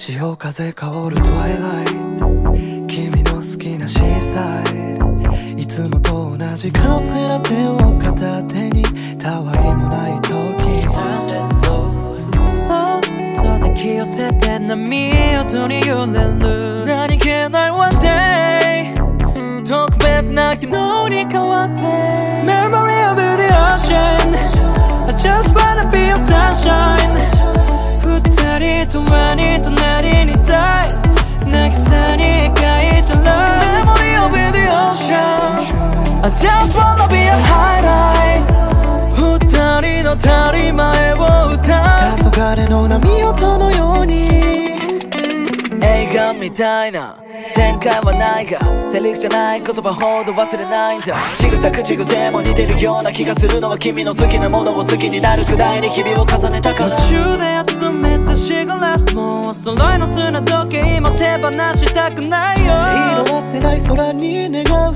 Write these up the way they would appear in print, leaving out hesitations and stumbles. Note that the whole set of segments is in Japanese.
潮風香るトワイライト、君の好きなシーサイド、いつもと同じカフェラテを片手にたわいもない時、そっと抱き寄せて波音に揺れる何気ない one day、 特別な昨日に変わって Memory of the ocean I just wanna be your sunshine、二人と輪に隣にいたい渚に描いたら Memory of the ocean I just wanna be a highlight、 二人の足り前を歌う黄昏の波音のように映画みたいな展開はないがセリフじゃない言葉ほど忘れないんだ、仕草口癖も似てるような気がするのは君の好きなものを好きになるくらいに日々を重ねたから、夢中で集めたシガレスのお揃いの砂時計も手放したくないよ、色褪せない空に願う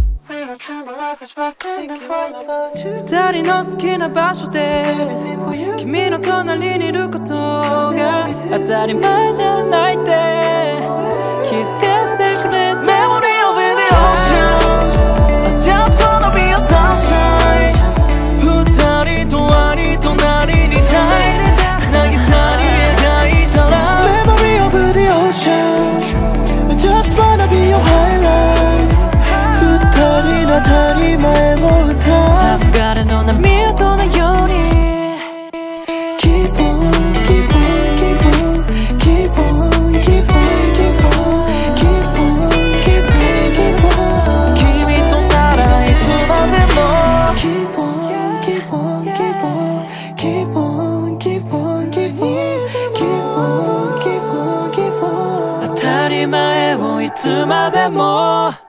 二人の好きな場所で君の隣にいることが当たり前じゃないって気づかせてくれた Memory of the ocean I just wanna be your sunshine、 二人と輪に隣にいたい渚に描いたら Memory of the ocean I just wanna be your highlight、 二人の当たり前を歌う黄昏の波音のようにKeep on, keep on, keep on, keep on, keep on, keep on, keep on, keep on, keep on 君とならいつまでも Keep on, keep on, keep on, keep on, keep on, keep on, keep on, keep on, keep on 当たり前をいつまでも